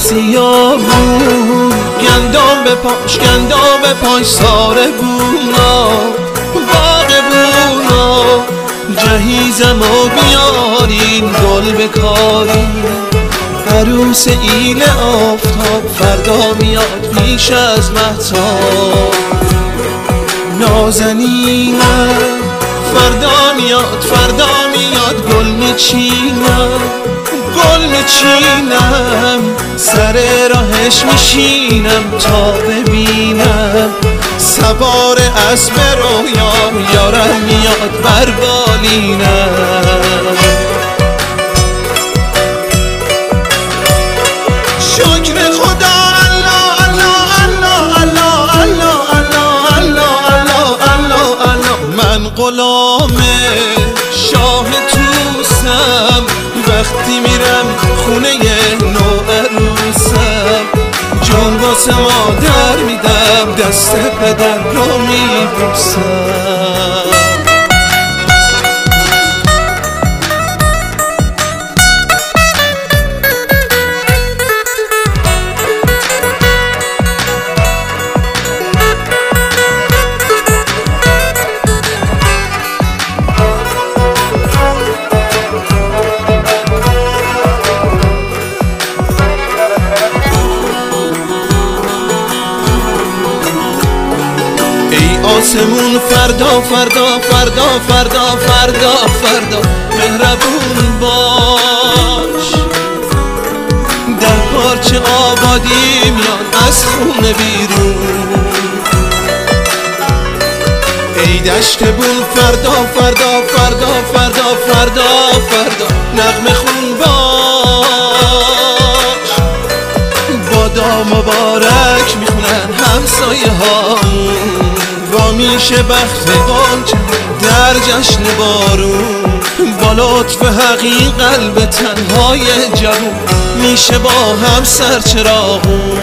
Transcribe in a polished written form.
سیاهون، گندم به پاش گندم به پاش ساره بونا باغبونا، جهیزم و بیارین گل بکارین، عروس ایل آفتاب فردا میاد پیش از مهتاب. نازنینم فردا میاد گل میچینم سر راهش میشینم تا ببینم سوار اسب رویام، یارم میاد بر بالینم. شکر خدا الله الله الله الله الله الله الله الله الله، من غلام شاه توسم، وقتی میرم خونه نوعروسم، جون واسه مادر میدم، دست پدر رو میبوسم. آسمون فردا فردا فردا فردا فردا فردا مهربون باش، در پارچه آبادی میاد از خونه بیرون. ای دشت بون فردا فردا فردا فردا فردا فردا نغمه خون باش، بادا مبارک میخونن همسایه هامون، با میشه بخت غنچه در جشن بارون، با لطف حقی قلب تنهای جوون میشه با هم سر چراغون.